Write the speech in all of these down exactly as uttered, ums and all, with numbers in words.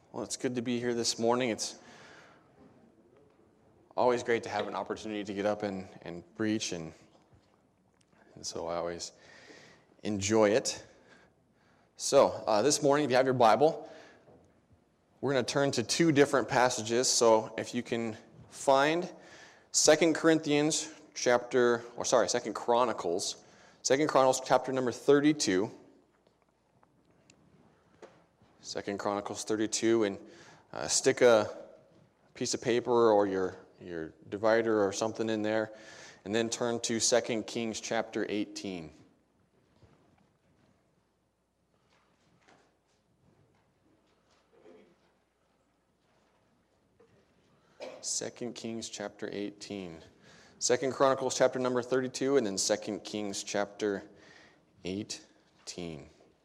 Well, it's good to be here this morning. It's always great to have an opportunity to get up and, and preach, and, and so I always enjoy it. So, uh, this morning, if you have your Bible, we're going to turn to two different passages. So, if you can find Second Corinthians chapter, or sorry, Second Chronicles, Second Chronicles chapter number thirty-two. Second Chronicles thirty-two, and uh, stick a piece of paper or your your divider or something in there, and then turn to Second Kings chapter eighteen. Second Kings chapter eighteen. Second Chronicles chapter number thirty-two, and then Second Kings chapter eighteen.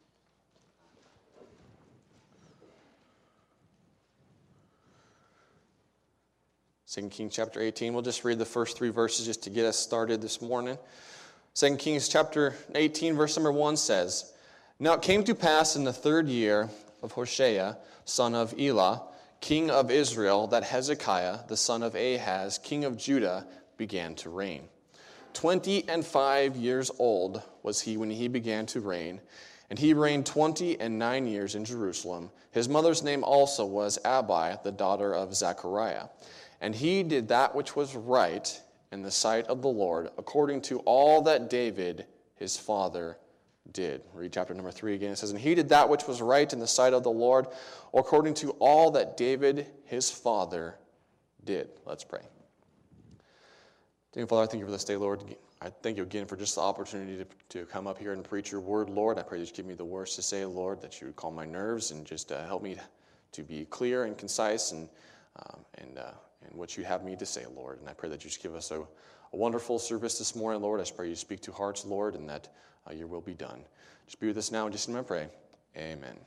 Second Kings chapter eighteen. We'll just read the first three verses just to get us started this morning. Second Kings chapter eighteen, verse number one says, "Now it came to pass in the third year of Hoshea, son of Elah, king of Israel, that Hezekiah, the son of Ahaz, king of Judah, began to reign. Twenty and five years old was he when he began to reign, and he reigned twenty and nine years in Jerusalem. His mother's name also was Abi, the daughter of Zechariah. And he did that which was right in the sight of the Lord, according to all that David his father did." Read chapter number three again. It says, "And he did that which was right in the sight of the Lord, according to all that David his father did." Let's pray. Dear Father, I thank you for this day, Lord. I thank you again for just the opportunity to, to come up here and preach your word, Lord. I pray that you give me the words to say, Lord, that you would calm my nerves and just uh, help me to be clear and concise and um, and uh, and what you have me to say, Lord. And I pray that you just give us a, a wonderful service this morning, Lord. I just pray you speak to hearts, Lord, and that uh, your will be done. Just be with us now, and just in my pray. Amen.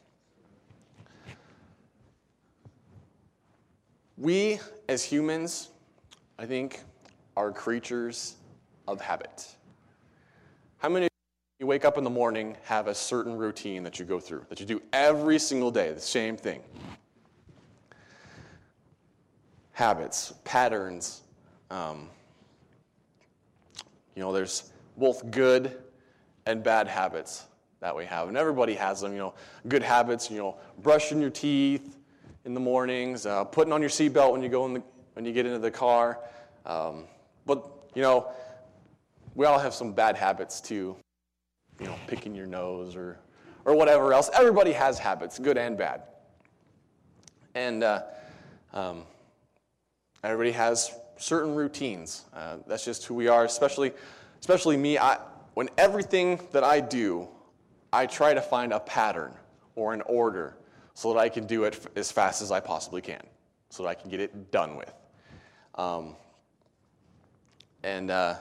We, as humans, I think, are creatures of habit. How many of you wake up in the morning, have a certain routine that you go through, that you do every single day, the same thing? Habits, patterns. Um, you know, there's both good and bad habits that we have, and everybody has them. You know, good habits. You know, brushing your teeth in the mornings, uh, putting on your seatbelt when you go in the when you get into the car. Um, but you know, we all have some bad habits too. You know, picking your nose or or whatever else. Everybody has habits, good and bad, and. Uh, um, Everybody has certain routines. Uh, that's just who we are, especially especially me. I, when everything that I do, I try to find a pattern or an order so that I can do it f- as fast as I possibly can, so that I can get it done with. Um, and uh,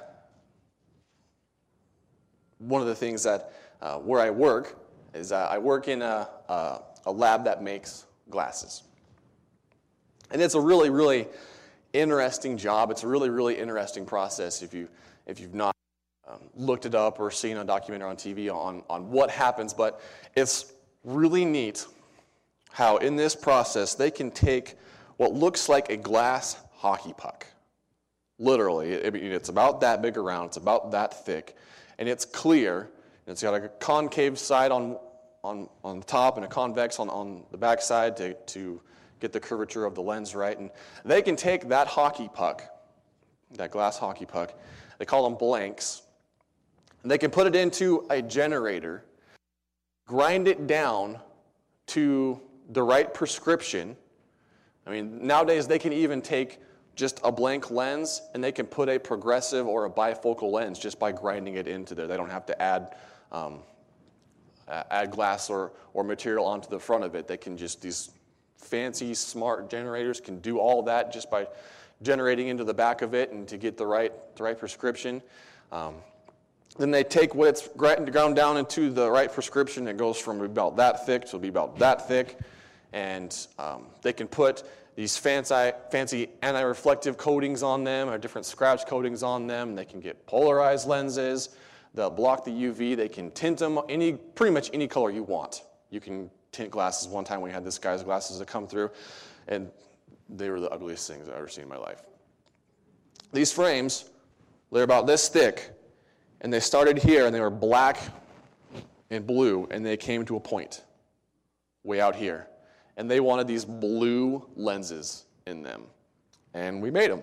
one of the things that uh, where I work is uh, I work in a, a, a lab that makes glasses. And it's a really, really interesting job. It's a really, really interesting process if you if you've not um, looked it up or seen a documentary on T V on, on what happens. But it's really neat how in this process they can take what looks like a glass hockey puck. Literally, it, it's about that big around, it's about that thick, and it's clear, and it's got a concave side on on, on the top and a convex on, on the back side to, to get the curvature of the lens right. And they can take that hockey puck, that glass hockey puck, they call them blanks, and they can put it into a generator, grind it down to the right prescription. I mean, nowadays they can even take just a blank lens and they can put a progressive or a bifocal lens just by grinding it into there. They don't have to add um, add glass or, or material onto the front of it. They can just, these fancy, smart generators can do all that just by generating into the back of it and to get the right the right prescription. Um, then they take what it's ground down into the right prescription. It goes from about that thick to be about that thick. And um, they can put these fancy, fancy anti-reflective coatings on them or different scratch coatings on them. They can get polarized lenses. They'll block the U V. They can tint them any pretty much any color you want. you can tint glasses. One time we had this guy's glasses that come through, and they were the ugliest things I've ever seen in my life. These frames, they're about this thick, and they started here, and they were black and blue, and they came to a point way out here. And they wanted these blue lenses in them, and we made them.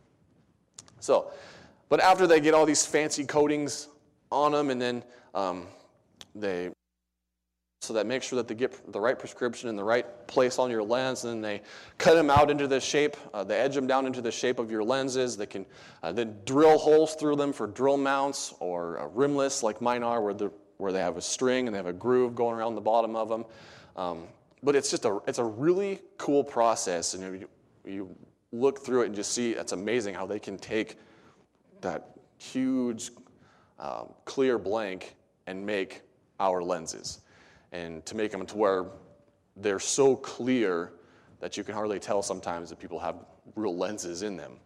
So, but after they get all these fancy coatings on them, and then um, they, so that make sure that they get the right prescription in the right place on your lens, and then they cut them out into the shape, uh, they edge them down into the shape of your lenses. They can uh, then drill holes through them for drill mounts, or uh, rimless like mine are, where, where they have a string and they have a groove going around the bottom of them. Um, but it's just a, it's a really cool process, and you, you look through it and just see it's amazing how they can take that huge um, clear blank and make our lenses, and to make them to where they're so clear that you can hardly tell sometimes that people have real lenses in them.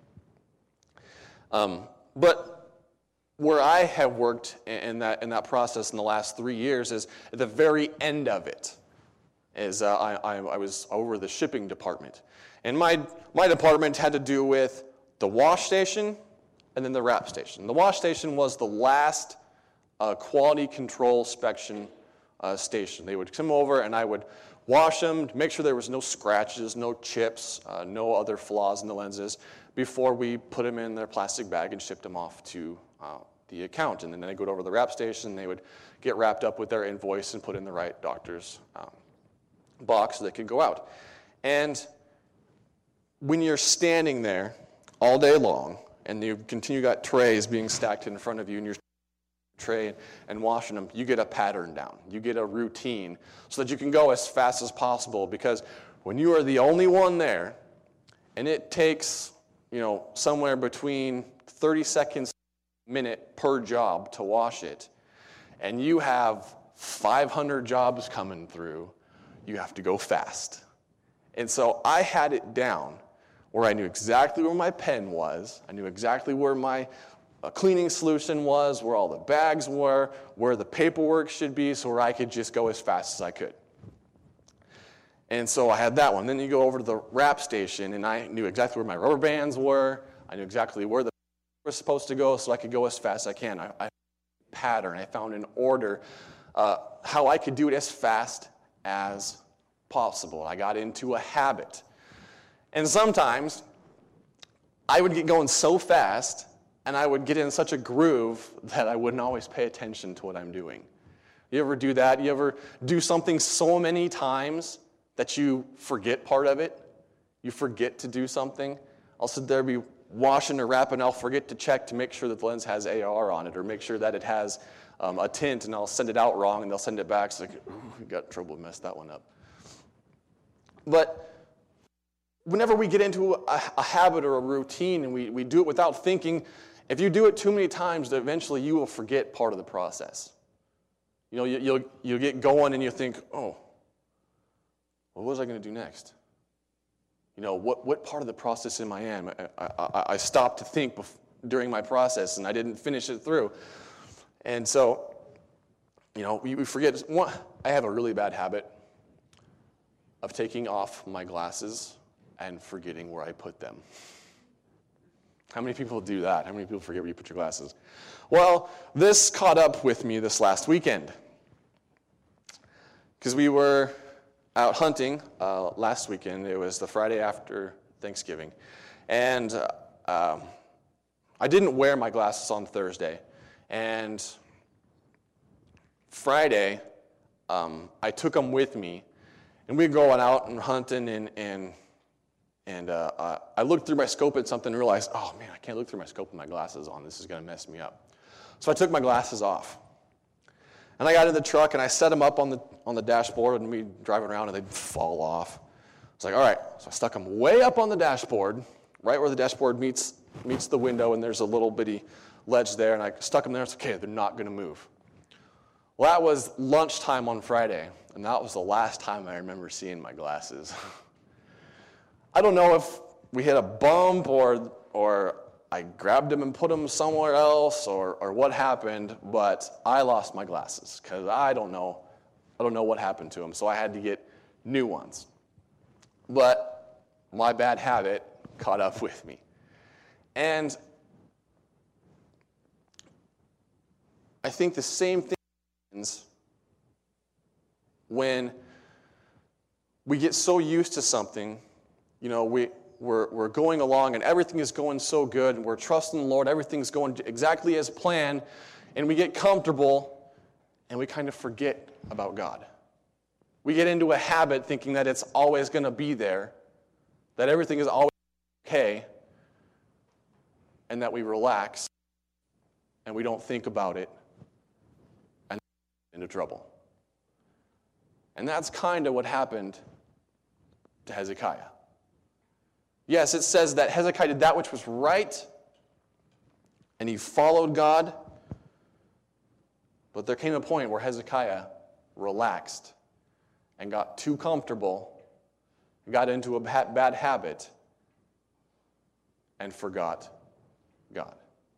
Um, but where I have worked in that in that process in the last three years is at the very end of it. Is uh, I, I, I was over the shipping department. And my, my department had to do with the wash station and then the wrap station. The wash station was the last uh, quality control inspection uh, station. They would come over and I would wash them to make sure there was no scratches, no chips, uh, no other flaws in the lenses before we put them in their plastic bag and shipped them off to uh, the account. And then they go over to the wrap station, they would get wrapped up with their invoice and put in the right doctor's um, box so they could go out. And when you're standing there all day long and you continue got trays being stacked in front of you and you're tray and washing them, you get a pattern down. You get a routine so that you can go as fast as possible, because when you are the only one there and it takes, you know, somewhere between thirty seconds a minute per job to wash it, and you have five hundred jobs coming through, you have to go fast. And so I had it down where I knew exactly where my pen was. I knew exactly where my uh, cleaning solution was, where all the bags were, where the paperwork should be, so where I could just go as fast as I could. And so I had that one. Then you go over to the wrap station, and I knew exactly where my rubber bands were. I knew exactly where the was supposed to go, so I could go as fast as I can. I, I pattern. I found an order, uh, how I could do it as fast as possible. I got into a habit. And sometimes I would get going so fast and I would get in such a groove that I wouldn't always pay attention to what I'm doing. You ever do that? You ever do something so many times that you forget part of it? You forget to do something? I'll sit there, be washing or wrapping, I'll forget to check to make sure that the lens has A R on it, or make sure that it has um, a tint, and I'll send it out wrong and they'll send it back. It's like, ooh, we got in trouble, messed that one up. But whenever we get into a, a habit or a routine and we, we do it without thinking, if you do it too many times, eventually you will forget part of the process. You know, you, you'll, you'll get going and you think, oh, well, what was I going to do next? You know, what, what part of the process am I in? I, I, I stopped to think bef- during my process and I didn't finish it through. And so, you know, we, we forget. One, I have a really bad habit of taking off my glasses and forgetting where I put them. How many people do that? How many people forget where you put your glasses? Well, this caught up with me this last weekend, because we were out hunting uh, last weekend. It was the Friday after Thanksgiving, and uh, um, I didn't wear my glasses on Thursday, and Friday um, I took them with me. And we were going out and hunting, and and and uh, uh, I looked through my scope at something and realized, oh man, I can't look through my scope with my glasses on. This is going to mess me up. So I took my glasses off, and I got in the truck and I set them up on the on the dashboard, and we driving around and they'd fall off. It's like, all right. So I stuck them way up on the dashboard, right where the dashboard meets meets the window, and there's a little bitty ledge there, and I stuck them there. It's okay. They're not going to move. Well, that was lunchtime on Friday, and that was the last time I remember seeing my glasses. I don't know if we hit a bump or or I grabbed them and put them somewhere else or, or what happened, but I lost my glasses because I don't know I don't know what happened to them, so I had to get new ones. But my bad habit caught up with me. And I think the same thing happens when we get so used to something. You know, we, we're, we're going along and everything is going so good, and we're trusting the Lord, everything's going exactly as planned, and we get comfortable and we kind of forget about God. We get into a habit thinking that it's always going to be there, that everything is always okay, and that we relax and we don't think about it and get into trouble. And that's kind of what happened to Hezekiah. Yes, it says that Hezekiah did that which was right, and he followed God, but there came a point where Hezekiah relaxed and got too comfortable, got into a bad habit, and forgot God.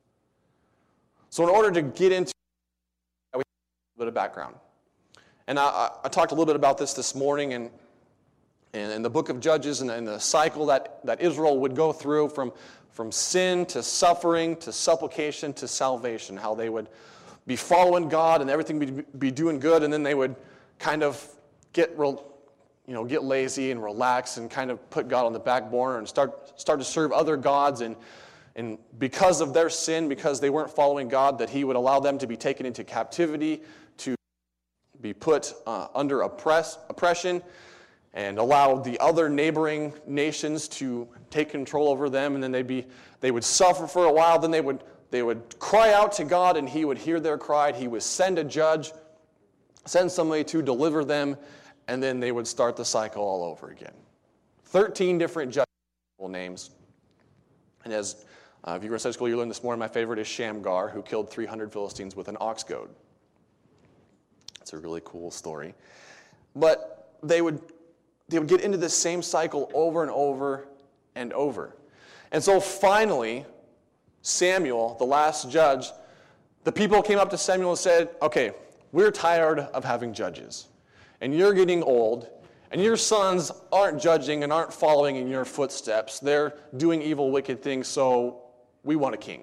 So in order to get into, we have a bit of background. And I, I talked a little bit about this this morning in, in, in the book of Judges, and, and the cycle that, that Israel would go through from, from sin to suffering to supplication to salvation, how they would be following God and everything be, be doing good, and then they would kind of get real, you know, get lazy and relax and kind of put God on the back burner and start start to serve other gods. And, and because of their sin, because they weren't following God, that he would allow them to be taken into captivity, to be put uh, under oppress, oppression, and allow the other neighboring nations to take control over them. And then they'd be, they would suffer for a while. Then they would they would cry out to God, and he would hear their cry. He would send a judge, send somebody to deliver them, and then they would start the cycle all over again. Thirteen different judge names. And as uh, if you were in Sunday school, you learned this morning, my favorite is Shamgar, who killed three hundred Philistines with an ox goad. It's a really cool story. But they would they would get into this same cycle over and over and over. And so finally, Samuel, the last judge, the people came up to Samuel and said, okay, we're tired of having judges, and you're getting old, and your sons aren't judging and aren't following in your footsteps. They're doing evil, wicked things, so we want a king.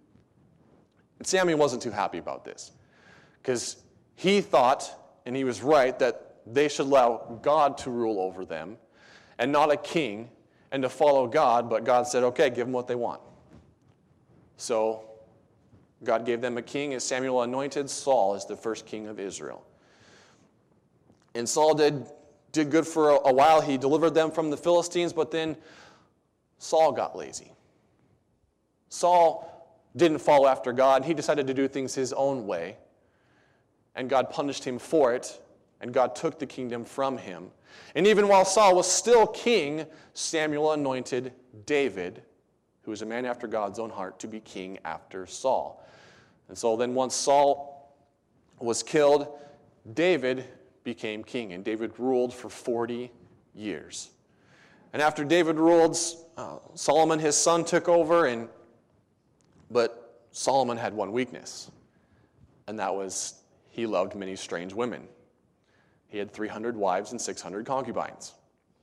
And Samuel wasn't too happy about this, because he thought, and he was right, that they should allow God to rule over them and not a king, and to follow God. But God said, okay, give them what they want. So God gave them a king, and Samuel anointed Saul as the first king of Israel. And Saul did, did good for a, a while. He delivered them from the Philistines, but then Saul got lazy. Saul didn't follow after God. He decided to do things his own way, and God punished him for it, and God took the kingdom from him. And even while Saul was still king, Samuel anointed David, who was a man after God's own heart, to be king after Saul. And so then once Saul was killed, David became king, and David ruled for forty years. And after David ruled, uh, Solomon, his son, took over, and but Solomon had one weakness, and that was he loved many strange women. He had three hundred wives and six hundred concubines.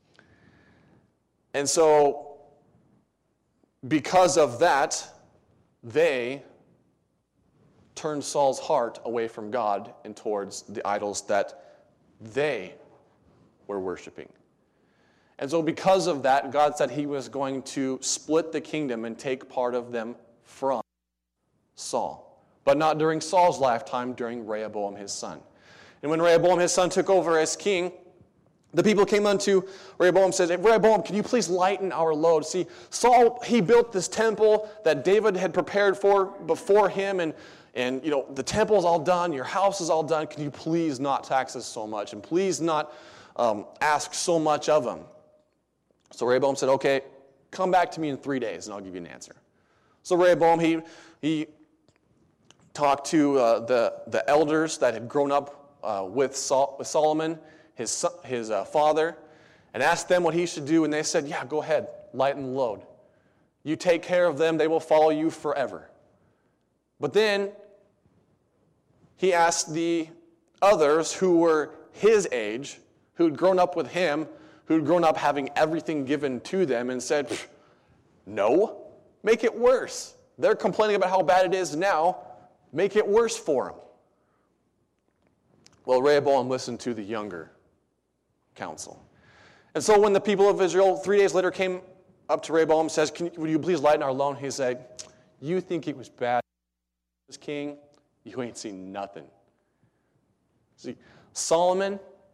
And so because of that, they turned Saul's heart away from God and towards the idols that they were worshiping. And so because of that, God said he was going to split the kingdom and take part of them from Saul. But not during Saul's lifetime, during Rehoboam, his son. And when Rehoboam, his son, took over as king, the people came unto Rehoboam and said, hey, Rehoboam, can you please lighten our load? See, Saul, he built this temple that David had prepared for before him, and, and you know, the temple's all done, your house is all done. Can you please not tax us so much, and please not um, ask so much of him? So Rehoboam said, okay, come back to me in three days, and I'll give you an answer. So Rehoboam, he, he talked to uh, the, the elders that had grown up uh, with, Sol- with Solomon, his, his uh, father, and asked them what he should do, and they said, yeah, go ahead, lighten the load. You take care of them, they will follow you forever. But then he asked the others who were his age, who'd grown up with him, who'd grown up having everything given to them, and said, no, make it worse. They're complaining about how bad it is now. Make it worse for them. Well, Rehoboam listened to the younger counsel. And so when the people of Israel three days later came up to Rehoboam and says, Can you, would you please lighten our load? He said, you think it was bad, this king? You ain't seen nothing. See, Solomon,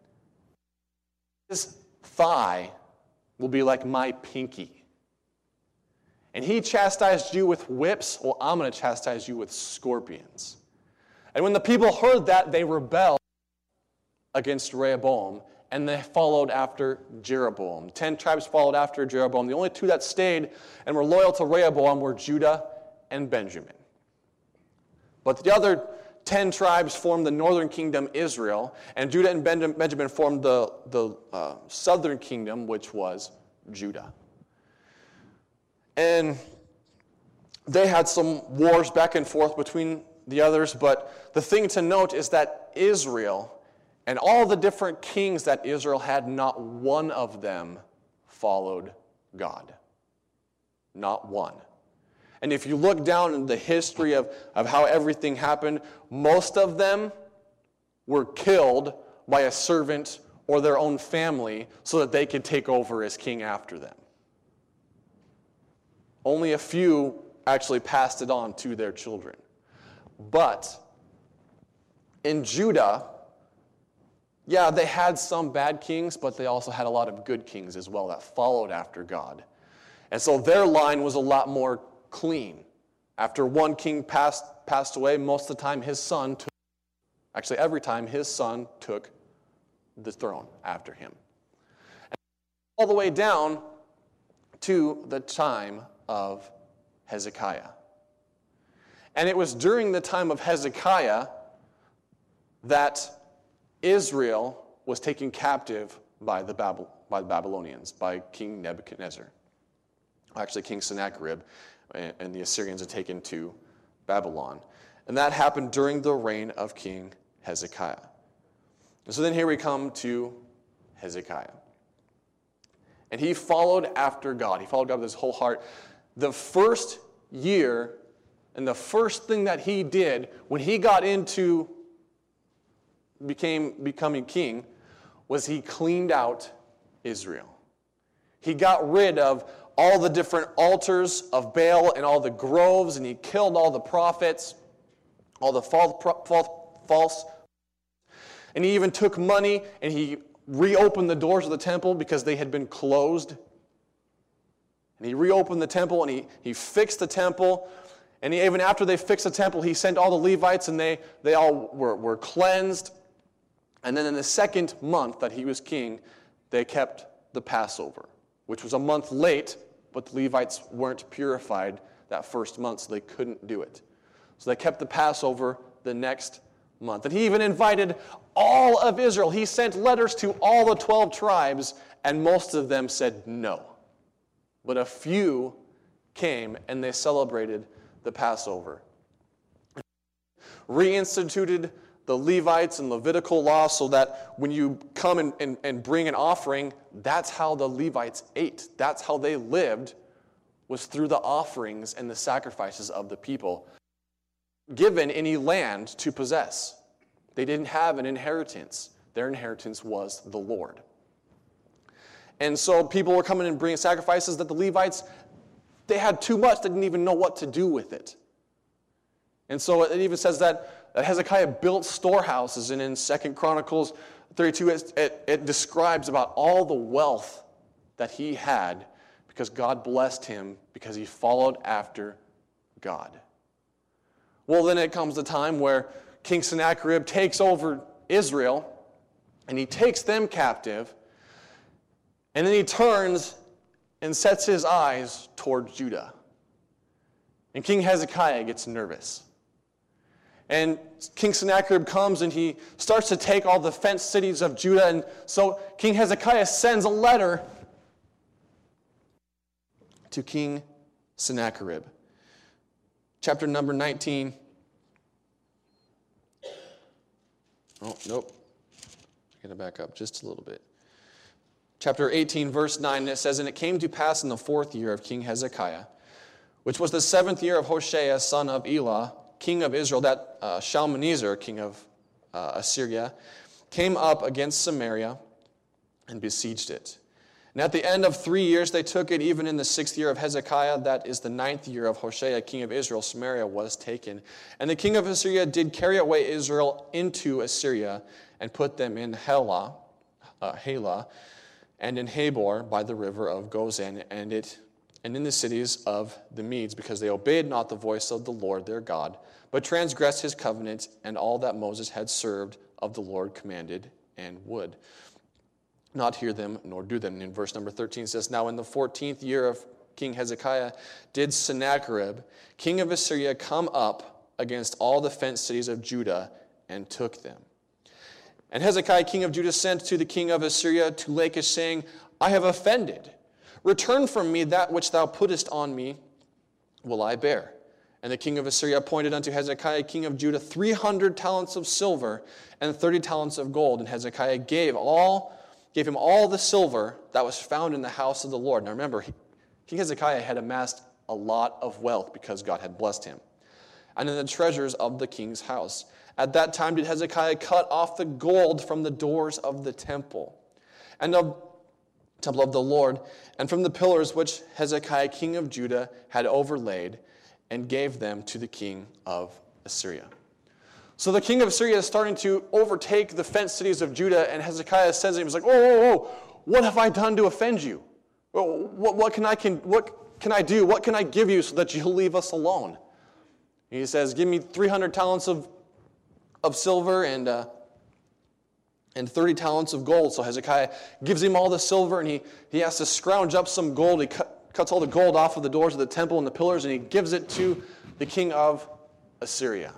his thigh will be like my pinky. And he chastised you with whips. Well, I'm going to chastise you with scorpions. And when the people heard that, they rebelled against Rehoboam, and they followed after Jeroboam. Ten tribes followed after Jeroboam. The only two that stayed and were loyal to Rehoboam were Judah and Benjamin. But the other ten tribes formed the northern kingdom, Israel, and Judah and Benjamin formed the, the uh, southern kingdom, which was Judah. And they had some wars back and forth between the others, but the thing to note is that Israel and all the different kings that Israel had, not one of them followed God. Not one. And if you look down in the history of, of how everything happened, most of them were killed by a servant or their own family so that they could take over as king after them. Only a few actually passed it on to their children. But in Judah, yeah, they had some bad kings, but they also had a lot of good kings as well that followed after God. And so their line was a lot more clean. After one king passed, passed away, most of the time his son took, actually every time his son took the throne after him. And all the way down to the time of Hezekiah. And it was during the time of Hezekiah that Israel was taken captive by the, Babel, by the Babylonians, by King Nebuchadnezzar. Actually, King Sennacherib and the Assyrians had taken to Babylon. And that happened during the reign of King Hezekiah. And so then here we come to Hezekiah. And he followed after God. He followed God with his whole heart. The first year and the first thing that he did when he got into became becoming king was he cleaned out Israel. He got rid of all the different altars of Baal and all the groves, and he killed all the prophets, all the false, false, false. And he even took money and he reopened the doors of the temple because they had been closed. And he reopened the temple and he, he fixed the temple. And he, even after they fixed the temple, he sent all the Levites and they, they all were, were cleansed. And then in the second month that he was king, they kept the Passover, which was a month late, but the Levites weren't purified that first month, so they couldn't do it. So they kept the Passover the next month. And he even invited all of Israel. He sent letters to all the twelve tribes, and most of them said no. But a few came, and they celebrated the Passover. Reinstituted the Levites and Levitical law so that when you come and, and, and bring an offering, that's how the Levites ate. That's how they lived, was through the offerings and the sacrifices of the people, given any land to possess. They didn't have an inheritance. Their inheritance was the Lord. And so people were coming and bringing sacrifices that the Levites, they had too much. They didn't even know what to do with it. And so it even says that Hezekiah built storehouses, and in Second Chronicles thirty-two, it, it, it describes about all the wealth that he had because God blessed him because he followed after God. Well, then it comes the time where King Sennacherib takes over Israel, and he takes them captive, and then he turns and sets his eyes toward Judah. And King Hezekiah gets nervous. And King Sennacherib comes and he starts to take all the fenced cities of Judah. And so King Hezekiah sends a letter to King Sennacherib. Chapter number nineteen. Oh, nope. going to back up just a little bit. Chapter eighteen, verse nine, it says, "And it came to pass in the fourth year of King Hezekiah, which was the seventh year of Hoshea, son of Elah, king of Israel, that uh, Shalmaneser, king of uh, Assyria, came up against Samaria and besieged it. And at the end of three years they took it, even in the sixth year of Hezekiah, that is the ninth year of Hoshea, king of Israel, Samaria was taken. And the king of Assyria did carry away Israel into Assyria and put them in Helah, uh, Helah, and in Habor by the river of Gozan, and it and in the cities of the Medes, because they obeyed not the voice of the Lord their God, but transgressed his covenant and all that Moses had served of the Lord commanded, and would not hear them nor do them." And in verse number thirteen it says, "Now in the fourteenth year of King Hezekiah did Sennacherib, king of Assyria, come up against all the fenced cities of Judah and took them. And Hezekiah king of Judah sent to the king of Assyria to Lachish, saying, I have offended. Return from me that which thou puttest on me will I bear. And the king of Assyria appointed unto Hezekiah king of Judah three hundred talents of silver and thirty talents of gold. And Hezekiah gave all gave him all the silver that was found in the house of the Lord." Now remember, King Hezekiah had amassed a lot of wealth because God had blessed him. "And in the treasures of the king's house. At that time did Hezekiah cut off the gold from the doors of the temple, and of temple of the Lord, and from the pillars which Hezekiah king of Judah had overlaid, and gave them to the king of Assyria." So the king of Assyria is starting to overtake the fenced cities of Judah, and Hezekiah says to him, he's like, "Oh, oh, oh, what have I done to offend you? What, what, can I, can, what can I do? What can I give you so that you'll leave us alone?" He says, "Give me three hundred talents of, of silver and, uh, and thirty talents of gold." So Hezekiah gives him all the silver, and he, he has to scrounge up some gold. He cut, cuts all the gold off of the doors of the temple and the pillars, and he gives it to the king of Assyria.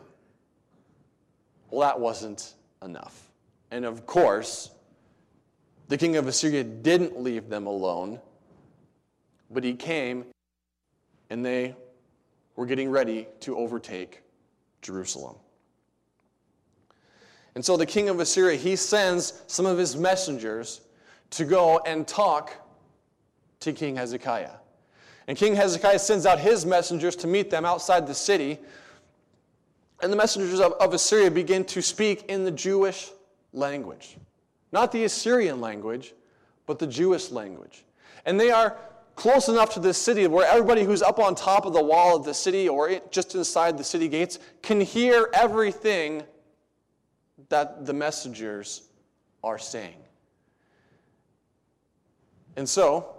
Well, that wasn't enough. And of course, the king of Assyria didn't leave them alone, but he came, and they were getting ready to overtake Jerusalem. And so the king of Assyria, he sends some of his messengers to go and talk to King Hezekiah. And King Hezekiah sends out his messengers to meet them outside the city. And the messengers of, of Assyria begin to speak in the Jewish language. Not the Assyrian language, but the Jewish language. And they are close enough to this city where everybody who's up on top of the wall of the city or it, just inside the city gates can hear everything that the messengers are saying. And so,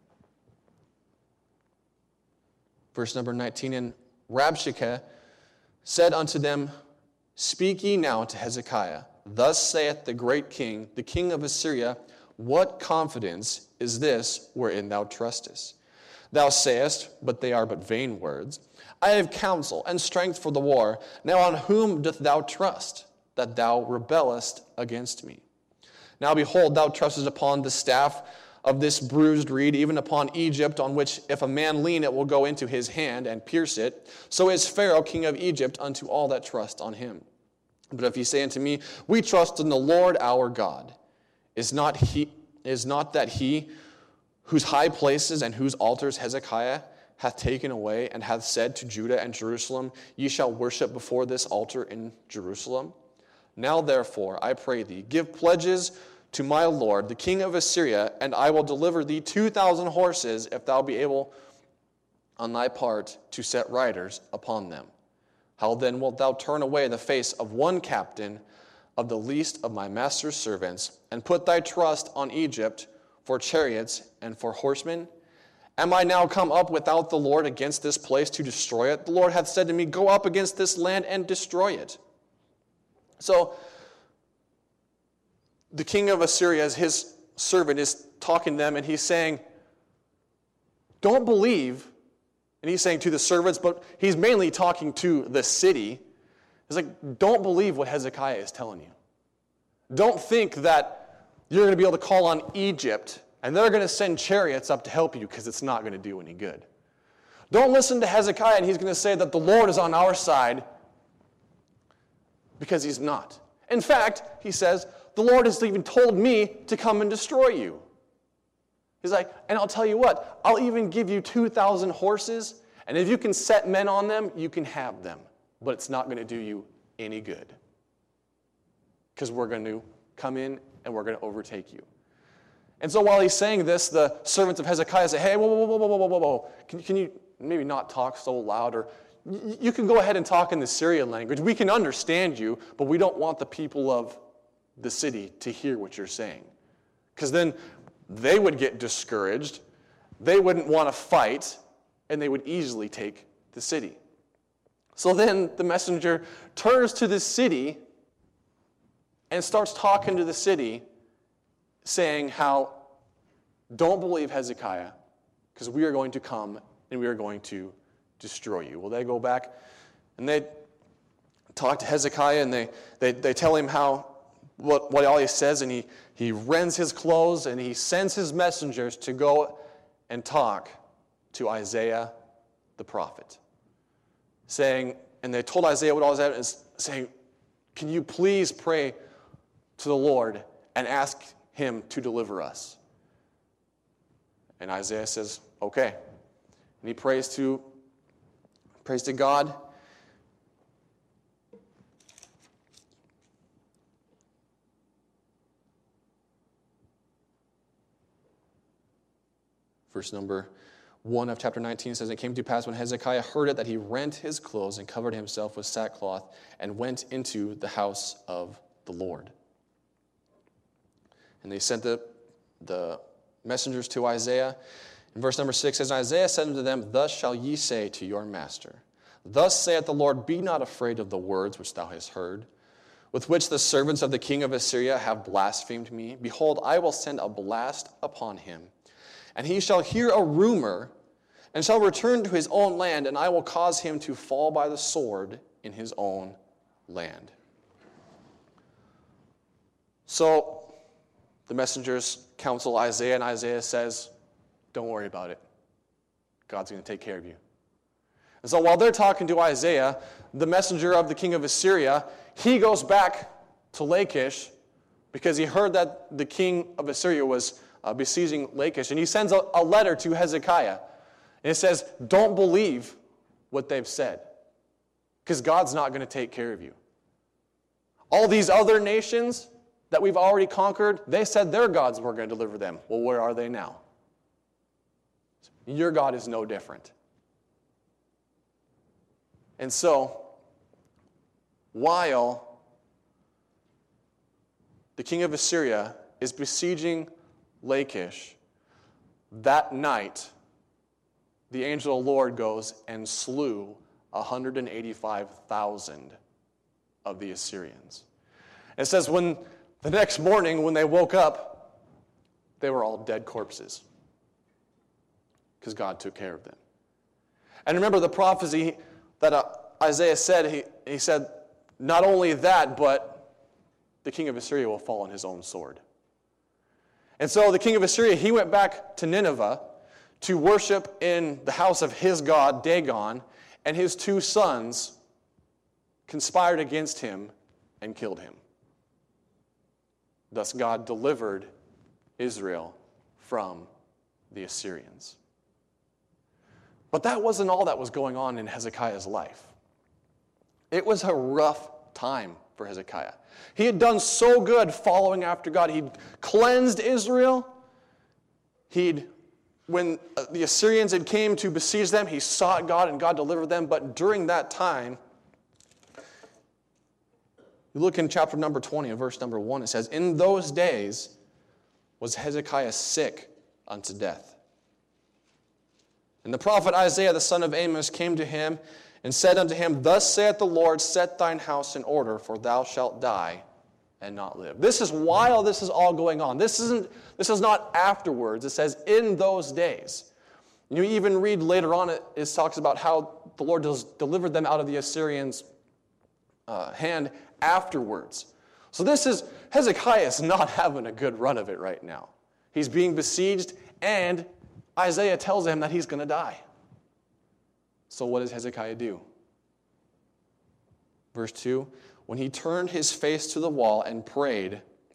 verse number nineteen, "And Rabshakeh said unto them, Speak ye now to Hezekiah, thus saith the great king, the king of Assyria, what confidence is this wherein thou trustest? Thou sayest, but they are but vain words, I have counsel and strength for the war. Now on whom doth thou trust, that thou rebellest against me? Now behold, thou trustest upon the staff of this bruised reed, even upon Egypt, on which if a man lean, it will go into his hand and pierce it. So is Pharaoh king of Egypt unto all that trust on him. But if ye say unto me, We trust in the Lord our God, is not he is not that he whose high places and whose altars Hezekiah hath taken away, and hath said to Judah and Jerusalem, Ye shall worship before this altar in Jerusalem? Now therefore, I pray thee, give pledges to my lord, the king of Assyria, and I will deliver thee two thousand horses, if thou be able on thy part to set riders upon them. How then wilt thou turn away the face of one captain of the least of my master's servants, and put thy trust on Egypt for chariots and for horsemen? Am I now come up without the Lord against this place to destroy it? The Lord hath said to me, Go up against this land and destroy it. So, the king of Assyria, as his servant, is talking to them, and he's saying, don't believe, and he's saying to the servants, but he's mainly talking to the city. He's like, don't believe what Hezekiah is telling you. Don't think that you're going to be able to call on Egypt, and they're going to send chariots up to help you, because it's not going to do any good. Don't listen to Hezekiah, and he's going to say that the Lord is on our side, because he's not. In fact, he says, the Lord has even told me to come and destroy you. He's like, and I'll tell you what, I'll even give you two thousand horses, and if you can set men on them, you can have them. But it's not going to do you any good. Because we're going to come in and we're going to overtake you. And so while he's saying this, the servants of Hezekiah say, hey, whoa, whoa, whoa, whoa, whoa, whoa, whoa, whoa. Can, can you maybe not talk so loud? Or you can go ahead and talk in the Syrian language. We can understand you, but we don't want the people of the city to hear what you're saying. Because then they would get discouraged, they wouldn't want to fight, and they would easily take the city. So then the messenger turns to the city and starts talking to the city, saying how, don't believe Hezekiah, because we are going to come and we are going to destroy you. Well, they go back and they talk to Hezekiah, and they, they, they tell him how what, what all he says, and he, he rends his clothes, and he sends his messengers to go and talk to Isaiah the prophet, saying, and they told Isaiah what all that is, saying, can you please pray to the Lord and ask him to deliver us? And Isaiah says, okay. And he prays to, prays to God. Verse number one of chapter nineteen says, it came to pass when Hezekiah heard it that he rent his clothes and covered himself with sackcloth and went into the house of the Lord. And they sent the, the messengers to Isaiah. In verse number six says, Isaiah said unto them, thus shall ye say to your master, thus saith the Lord, be not afraid of the words which thou hast heard, with which the servants of the king of Assyria have blasphemed me. Behold, I will send a blast upon him, and he shall hear a rumor, and shall return to his own land, and I will cause him to fall by the sword in his own land. So the messengers counsel Isaiah, and Isaiah says, don't worry about it. God's going to take care of you. And so while they're talking to Isaiah, the messenger of the king of Assyria, he goes back to Lachish because he heard that the king of Assyria was uh, besieging Lachish, and he sends a, a letter to Hezekiah. And it says, don't believe what they've said, because God's not going to take care of you. All these other nations that we've already conquered, they said their gods were going to deliver them. Well, where are they now? Your God is no different. And so, while the king of Assyria is besieging Lachish, that night, the angel of the Lord goes and slew one hundred eighty-five thousand of the Assyrians. It says when the next morning, when they woke up, they were all dead corpses because God took care of them. And remember the prophecy that uh, Isaiah said, he, he said, not only that, but the king of Assyria will fall on his own sword. And so the king of Assyria, he went back to Nineveh to worship in the house of his god, Dagon, and his two sons conspired against him and killed him. Thus God delivered Israel from the Assyrians. But that wasn't all that was going on in Hezekiah's life. It was a rough time for Hezekiah. He had done so good following after God. He'd cleansed Israel. He'd, when the Assyrians had came to besiege them, he sought God and God delivered them. But during that time, you look in chapter number twenty and verse number one, it says, in those days was Hezekiah sick unto death. And the prophet Isaiah, the son of Amos, came to him and said unto him, thus saith the Lord, set thine house in order, for thou shalt die and not live. This is while this is all going on. This isn't. This is not afterwards. It says in those days. You even read later on, it, it talks about how the Lord does, delivered them out of the Assyrians' uh, hand afterwards. So this is, Hezekiah is not having a good run of it right now. He's being besieged, and Isaiah tells him that he's going to die. So what does Hezekiah do? Verse two, when he turned his face to the wall and prayed,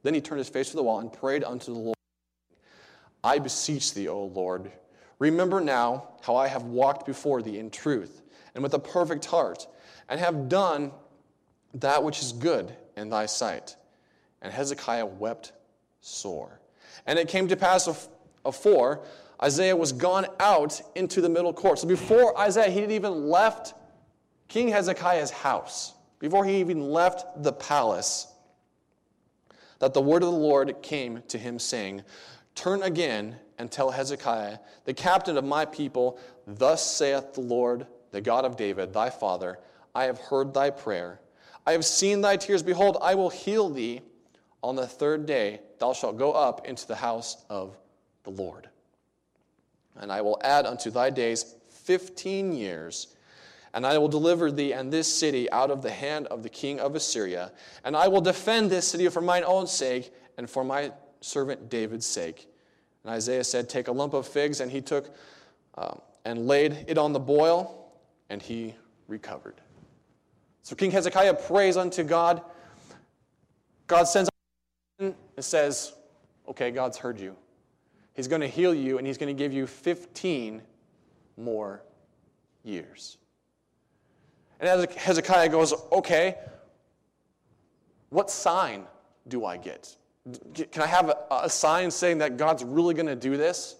Then he turned his face to the wall and prayed unto the Lord. I beseech thee, O Lord, remember now how I have walked before thee in truth and with a perfect heart, and have done that which is good in thy sight. And Hezekiah wept sore. And it came to pass afore Isaiah was gone out into the middle court. So before Isaiah, he had even left King Hezekiah's house, before he even left the palace, that the word of the Lord came to him, saying, Turn again and tell Hezekiah, the captain of my people, Thus saith the Lord, the God of David, thy father, I have heard thy prayer. I have seen thy tears. Behold, I will heal thee. On the third day thou shalt go up into the house of the Lord. And I will add unto thy days fifteen years, and I will deliver thee and this city out of the hand of the king of Assyria, and I will defend this city for mine own sake and for my servant David's sake. And Isaiah said, Take a lump of figs, and he took um, and laid it on the boil, and he recovered. So King Hezekiah prays unto God. God sends and says, okay, God's heard you. He's going to heal you, and he's going to give you fifteen more years. And Hezekiah goes, okay, what sign do I get? Can I have a, a sign saying that God's really going to do this?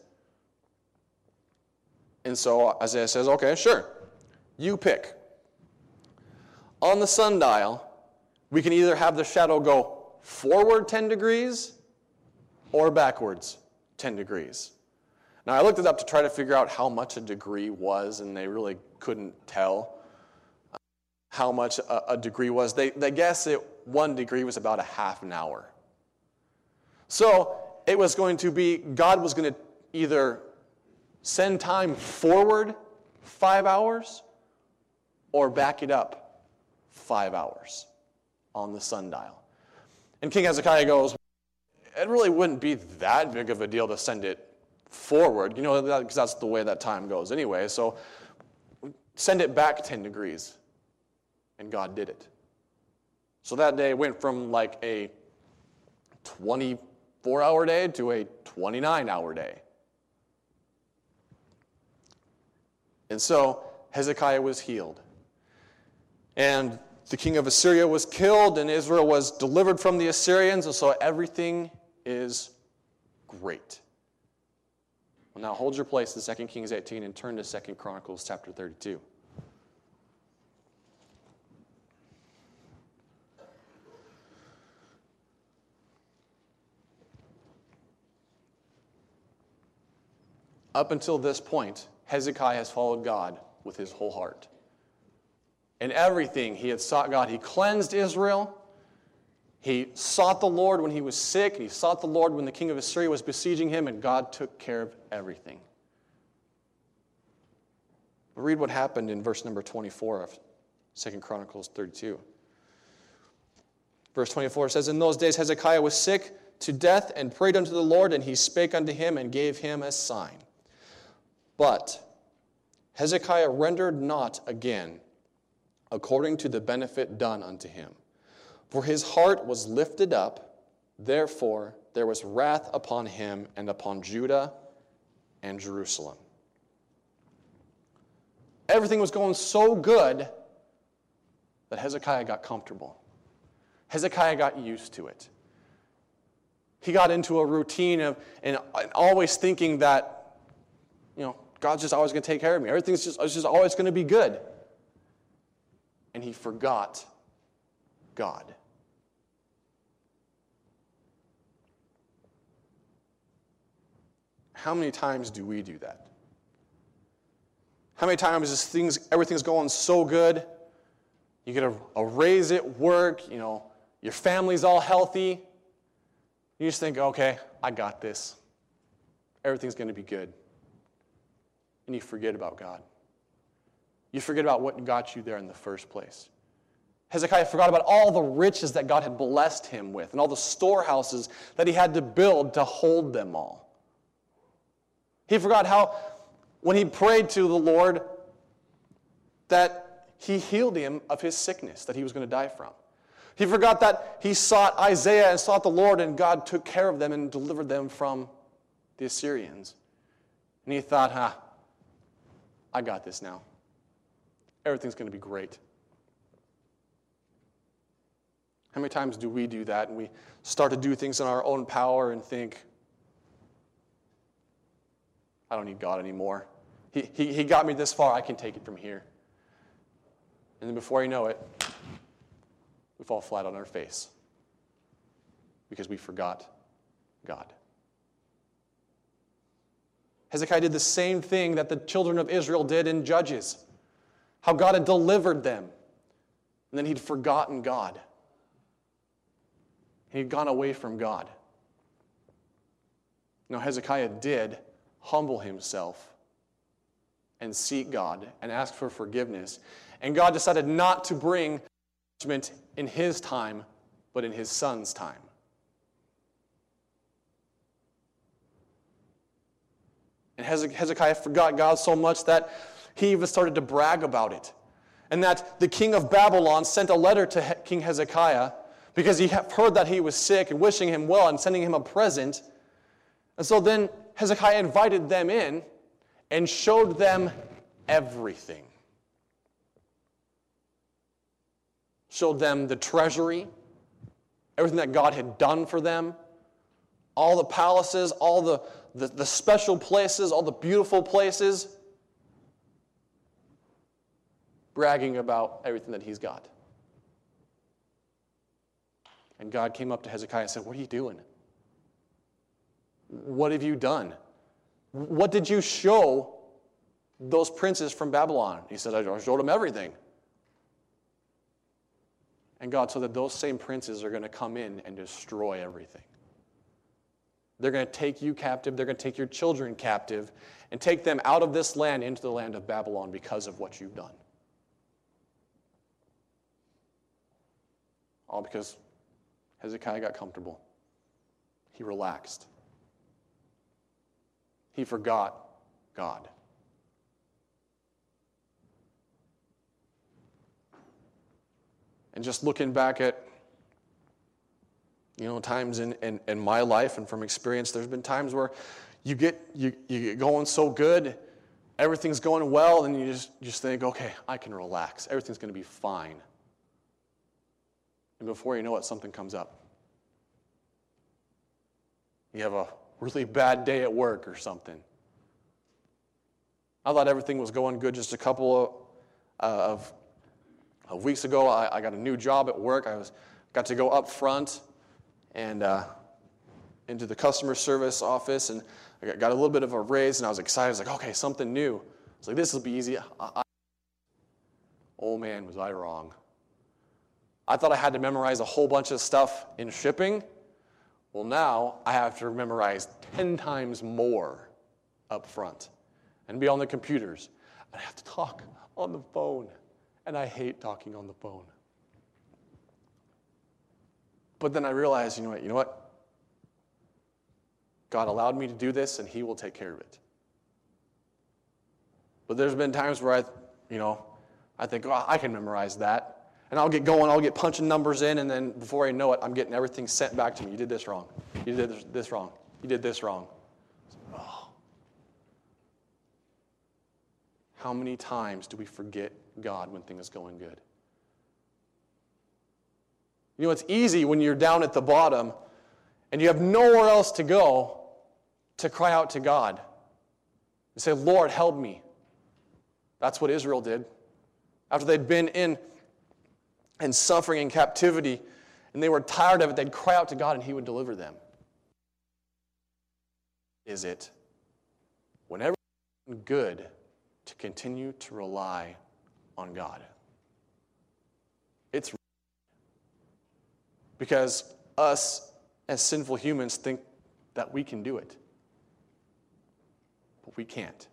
And so Isaiah says, okay, sure. You pick. On the sundial, we can either have the shadow go forward ten degrees or backwards ten degrees. Now, I looked it up to try to figure out how much a degree was, and they really couldn't tell how much a, a degree was. They, they guessed it one degree was about a half an hour. So it was going to be, God was going to either send time forward five hours or back it up five hours on the sundial. And King Hezekiah goes, it really wouldn't be that big of a deal to send it forward, you know, because that's the way that time goes anyway. So send it back ten degrees. And God did it. So that day went from like a twenty-four hour day to a twenty-nine hour day. And so Hezekiah was healed. And the king of Assyria was killed, and Israel was delivered from the Assyrians, and so everything is great. Well, now hold your place in Second Kings eighteen and turn to Second Chronicles chapter thirty-two. Up until this point, Hezekiah has followed God with his whole heart. In everything, he had sought God. He cleansed Israel. He sought the Lord when he was sick. He sought the Lord when the king of Assyria was besieging him, and God took care of everything. But read what happened in verse number twenty-four of Second Chronicles thirty-two. Verse twenty-four says, In those days Hezekiah was sick to death and prayed unto the Lord, and he spake unto him and gave him a sign. But Hezekiah rendered not again according to the benefit done unto him. For his heart was lifted up, therefore there was wrath upon him and upon Judah and Jerusalem. Everything was going so good that Hezekiah got comfortable. Hezekiah got used to it. He got into a routine of and always thinking that, you know, God's just always going to take care of me. Everything's just, it's just always going to be good. And he forgot God. How many times do we do that? How many times is things, everything's going so good, you get a, a raise at work, you know, your family's all healthy, you just think, okay, I got this. Everything's going to be good. And you forget about God. You forget about what got you there in the first place. Hezekiah forgot about all the riches that God had blessed him with and all the storehouses that he had to build to hold them all. He forgot how, when he prayed to the Lord, that he healed him of his sickness that he was going to die from. He forgot that he sought Isaiah and sought the Lord, and God took care of them and delivered them from the Assyrians. And he thought, huh, I got this now. Everything's going to be great. How many times do we do that and we start to do things in our own power and think, I don't need God anymore. He, he, he got me this far, I can take it from here. And then before you know it, we fall flat on our face because we forgot God. Hezekiah did the same thing that the children of Israel did in Judges. How God had delivered them. And then he'd forgotten God. He'd gone away from God. Now Hezekiah did humble himself and seek God and ask for forgiveness. And God decided not to bring judgment in his time, but in his son's time. And Hezekiah forgot God so much that he even started to brag about it. And that the king of Babylon sent a letter to King Hezekiah because he heard that he was sick and wishing him well and sending him a present. And so then Hezekiah invited them in and showed them everything. Showed them the treasury, everything that God had done for them, all the palaces, all the, the, the special places, all the beautiful places, bragging about everything that he's got. And God came up to Hezekiah and said, what are you doing? What have you done? What did you show those princes from Babylon? He said, I showed them everything. And God said that those same princes are going to come in and destroy everything. They're going to take you captive. They're going to take your children captive and take them out of this land into the land of Babylon because of what you've done. All because Hezekiah got comfortable. He relaxed. He forgot God. And just looking back at, you know, times in, in, in my life and from experience, there's been times where you get you, you get going so good, everything's going well, and you just, just think, okay, I can relax. Everything's going to be fine. And before you know it, something comes up. You have a really bad day at work or something. I thought everything was going good just a couple of, uh, of, of weeks ago. I, I got a new job at work. I was got to go up front and uh, into the customer service office, and I got, got a little bit of a raise, and I was excited. I was like, okay, something new. I was like, this will be easy. I, I, oh man, was I wrong. I thought I had to memorize a whole bunch of stuff in shipping. Well, now I have to memorize ten times more up front and be on the computers. And I have to talk on the phone, and I hate talking on the phone. But then I realized, you know what, you know what? God allowed me to do this, and he will take care of it. But there's been times where I, you know, I think, oh, I can memorize that. And I'll get going, I'll get punching numbers in, and then before I know it, I'm getting everything sent back to me. You did this wrong. You did this wrong. You did this wrong. Oh. How many times do we forget God when things are going good? You know, it's easy when you're down at the bottom and you have nowhere else to go to cry out to God and say, Lord, help me. That's what Israel did. After they'd been in and suffering in captivity, and they were tired of it, they'd cry out to God and he would deliver them. Is it, whenever it's good, to continue to rely on God? It's because us as sinful humans think that we can do it, but we can't.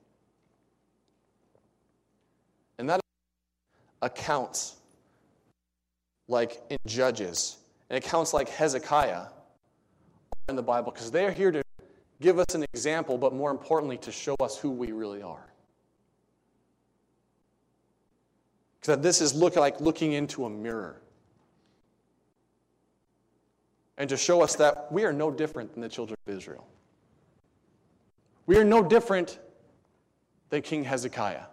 And that accounts like in Judges, and accounts like Hezekiah in the Bible, because they're here to give us an example, but more importantly, to show us who we really are. Because this is look like looking into a mirror. and to show us that we are no different than the children of Israel. We are no different than King Hezekiah.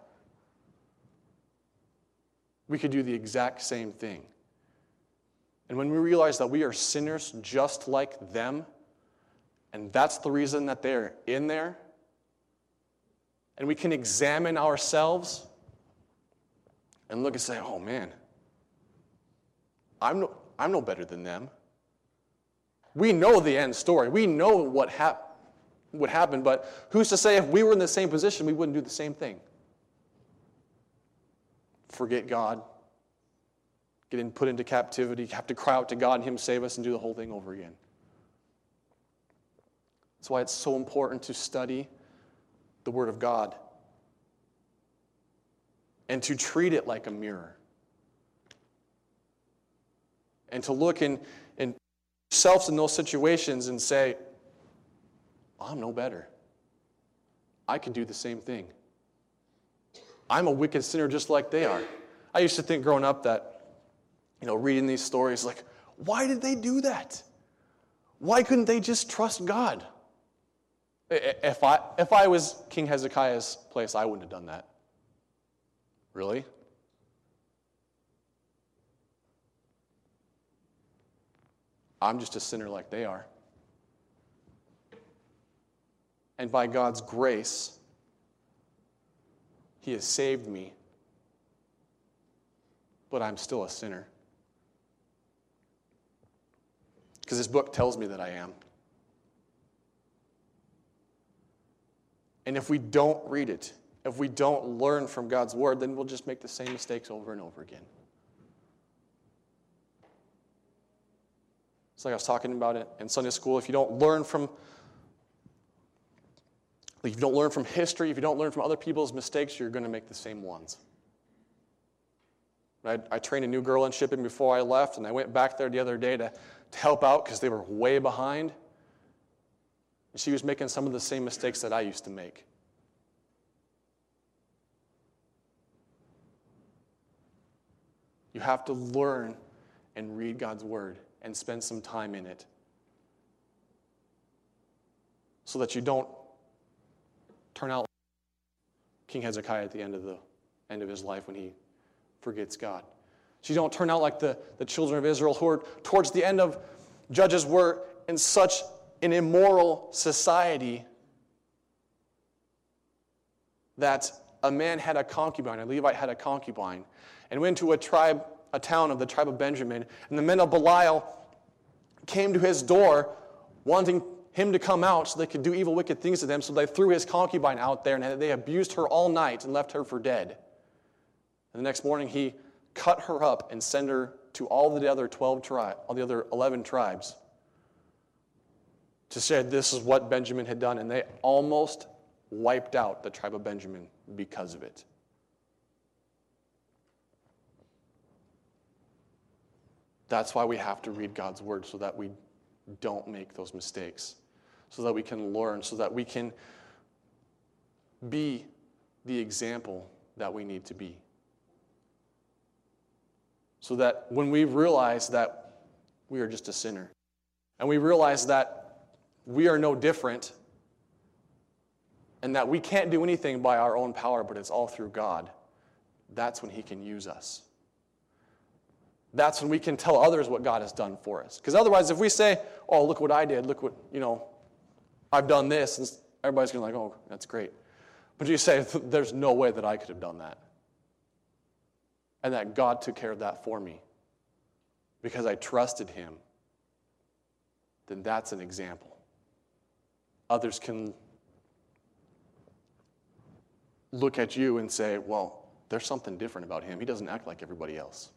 We could do the exact same thing. And when we realize that we are sinners just like them, and that's the reason that they're in there, and we can examine ourselves and look and say, oh man, I'm no, I'm no better than them. We know the end story. We know what hap- would happen, but who's to say if we were in the same position, we wouldn't do the same thing? Forget God, get in, put into captivity, have to cry out to God and Him save us and do the whole thing over again. That's why it's so important to study the Word of God and to treat it like a mirror. And to look in, in yourselves in those situations and say, I'm no better. I could do the same thing. I'm a wicked sinner just like they are. I used to think growing up that, you know, reading these stories, like, why did they do that? Why couldn't they just trust God? If I, if I was King Hezekiah's place, I wouldn't have done that. Really? I'm just a sinner like they are. And by God's grace, He has saved me. But I'm still a sinner. Because this book tells me that I am. And if we don't read it, if we don't learn from God's Word, then we'll just make the same mistakes over and over again. It's like I was talking about it in Sunday school. If you don't learn from, if you don't learn from history, if you don't learn from other people's mistakes, you're going to make the same ones. I, I trained a new girl in shipping before I left, and I went back there the other day to, to help out because they were way behind. And she was making some of the same mistakes that I used to make. You have to learn and read God's Word and spend some time in it so that you don't turn out like King Hezekiah at the end of the end of his life when he forgets God. So you don't turn out like the, the children of Israel who are towards the end of Judges were in such an immoral society that a man had a concubine, a Levite had a concubine, and went to a tribe, a town of the tribe of Benjamin, and the men of Belial came to his door wanting him to come out so they could do evil, wicked things to them, so they threw his concubine out there, and they abused her all night and left her for dead. And the next morning he cut her up and sent her to all the other twelve tribes, all the other eleven tribes, to say this is what Benjamin had done, and they almost wiped out the tribe of Benjamin because of it. That's why we have to read God's Word, so that we don't make those mistakes, so that we can learn, so that we can be the example that we need to be. So that when we realize that we are just a sinner, and we realize that we are no different, and that we can't do anything by our own power, but it's all through God, that's when He can use us. That's when we can tell others what God has done for us. Because otherwise, if we say, oh, look what I did, look what, you know, I've done this, and everybody's going to be like, oh, that's great. But you say, there's no way that I could have done that. And that God took care of that for me because I trusted Him, then that's an example. Others can look at you and say, well, there's something different about him. He doesn't act like everybody else.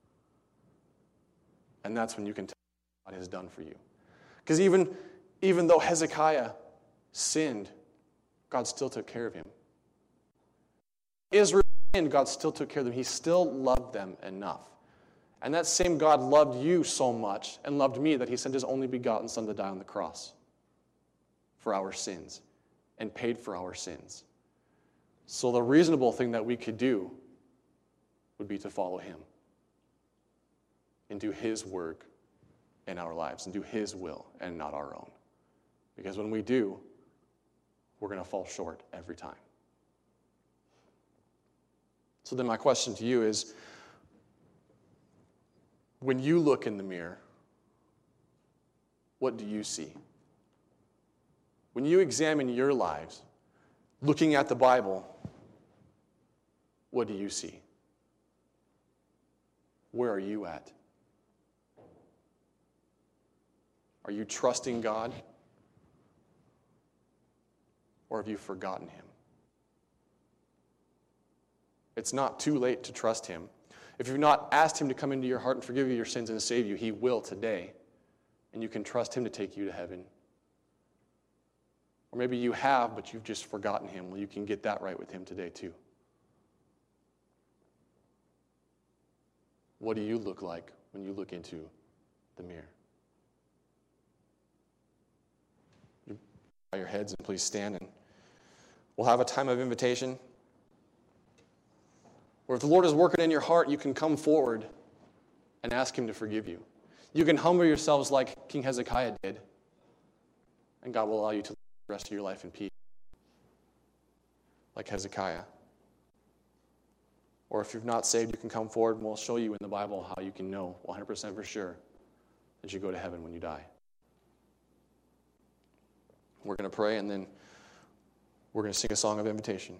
And that's when you can tell what God has done for you. Because even, even though Hezekiah sinned, God still took care of him. Israel sinned, God still took care of them. He still loved them enough. And that same God loved you so much and loved me that He sent His only begotten Son to die on the cross for our sins and paid for our sins. So the reasonable thing that we could do would be to follow Him and do His work in our lives and do his will and not our own. Because when we do, we're going to fall short every time. So then my question to you is, when you look in the mirror, what do you see? When you examine your lives, looking at the Bible, what do you see? Where are you at? Are you trusting God? Or have you forgotten him? It's not too late to trust him. If you've not asked him to come into your heart and forgive you your sins and save you, he will today. And you can trust him to take you to heaven. Or maybe you have, but you've just forgotten him. Well, you can get that right with him today too. What do you look like when you look into the mirror? You bow your heads and please stand, and we'll have a time of invitation. Or if the Lord is working in your heart, you can come forward and ask him to forgive you. You can humble yourselves like King Hezekiah did, and God will allow you to live the rest of your life in peace, like Hezekiah. Or if you're not saved, you can come forward, and we'll show you in the Bible how you can know one hundred percent for sure that you go to heaven when you die. We're going to pray, and then we're going to sing a song of invitation.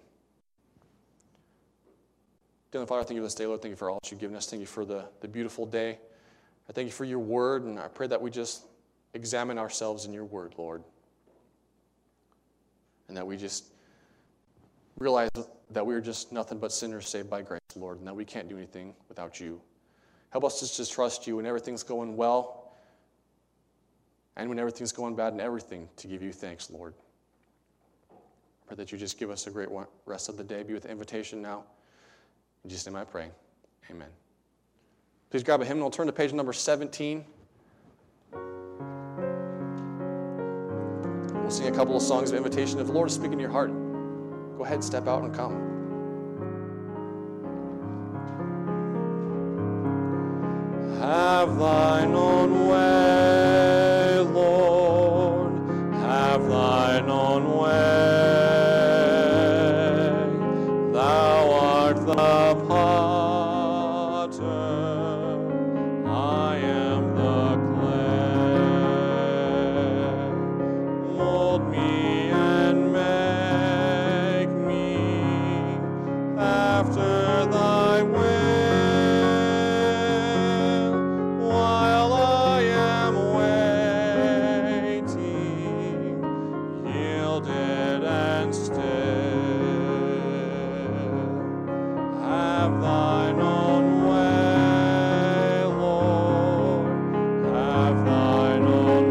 Dear Father, thank you for this day, Lord. Thank you for all that you've given us. Thank you for the, the beautiful day. I thank you for your word, and I pray that we just examine ourselves in your word, Lord. And that we just realize that we are just nothing but sinners saved by grace, Lord, and that we can't do anything without you. Help us to just trust you when everything's going well and when everything's going bad, and everything to give you thanks, Lord. I pray that you just give us a great rest of the day. Be with the invitation now. In Jesus' name I pray. Amen. Please grab a hymnal. Turn to page number seventeen. We'll sing a couple of songs of invitation. If the Lord is speaking to your heart, go ahead, step out and come. Have thine own way, Lord. Have thine own way. Thou art the potter, I am the clay. Mold me and make me after thy will, while I am waiting, yielded and still. Have thine own way, Lord, have thine own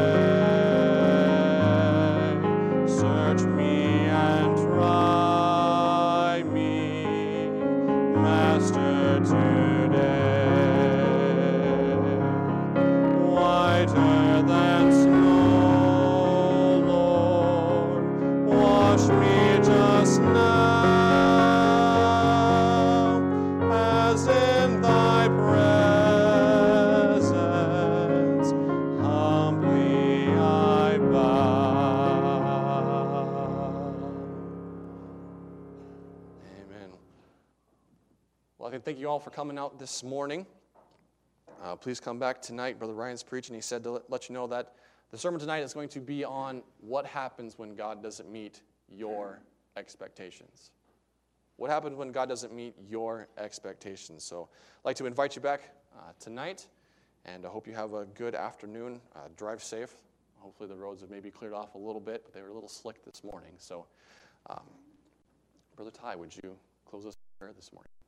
way. Search me and try me, Master, today. Whiter than snow, Lord, wash me just now. In thy presence, humbly I bow. Amen. Well, I can thank you all for coming out this morning. Uh, please come back tonight. Brother Ryan's preaching. He said to let, let you know that the sermon tonight is going to be on what happens when God doesn't meet your expectations. What happens when God doesn't meet your expectations? So I'd like to invite you back uh, tonight, and I hope you have a good afternoon. Uh, drive safe. Hopefully the roads have maybe cleared off a little bit, but they were a little slick this morning. So, um, Brother Ty, would you close us in prayer this morning?